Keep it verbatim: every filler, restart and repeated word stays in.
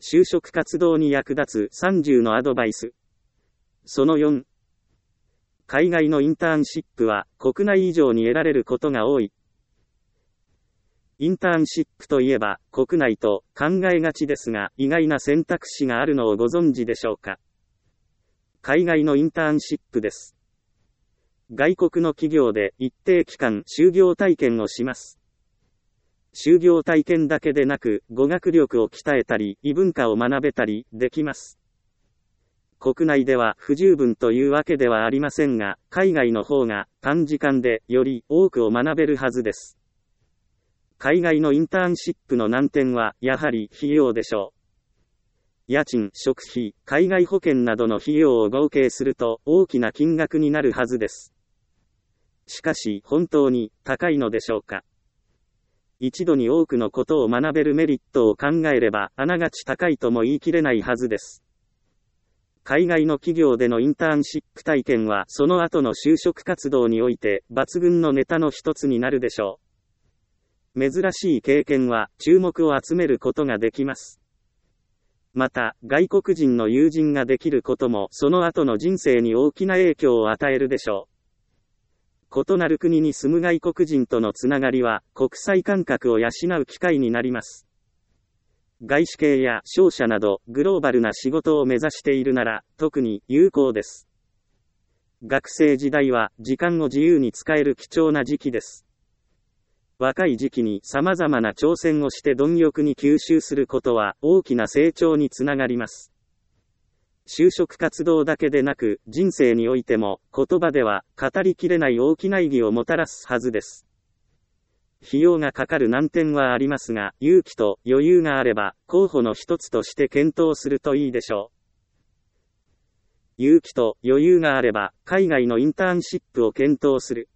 就職活動に役立つさんじゅうのアドバイス。そのよん。海外のインターンシップは国内以上に得られることが多い。インターンシップといえば国内と考えがちですが、意外な選択肢があるのをご存知でしょうか。海外のインターンシップです。外国の企業で一定期間就業体験をします。就業体験だけでなく語学力を鍛えたり異文化を学べたりできます。国内では不十分というわけではありませんが、海外の方が短時間でより多くを学べるはずです。海外のインターンシップの難点はやはり費用でしょう。家賃、食費、海外保険などの費用を合計すると大きな金額になるはずです。しかし本当に高いのでしょうか。一度に多くのことを学べるメリットを考えればあながち高いとも言い切れないはずです。海外の企業でのインターンシップ体験はその後の就職活動において抜群のネタの一つになるでしょう。珍しい経験は注目を集めることができます。また、外国人の友人ができることもその後の人生に大きな影響を与えるでしょう。異なる国に住む外国人とのつながりは国際感覚を養う機会になります。外資系や商社などグローバルな仕事を目指しているなら特に有効です。学生時代は時間を自由に使える貴重な時期です。若い時期に様々な挑戦をして貪欲に吸収することは大きな成長につながります。就職活動だけでなく人生においても言葉では語りきれない大きな意義をもたらすはずです。費用がかかる難点はありますが、勇気と余裕があれば候補の一つとして検討するといいでしょう。勇気と余裕があれば海外のインターンシップを検討する。